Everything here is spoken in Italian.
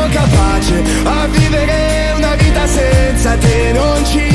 capace a vivere una vita senza te, non ci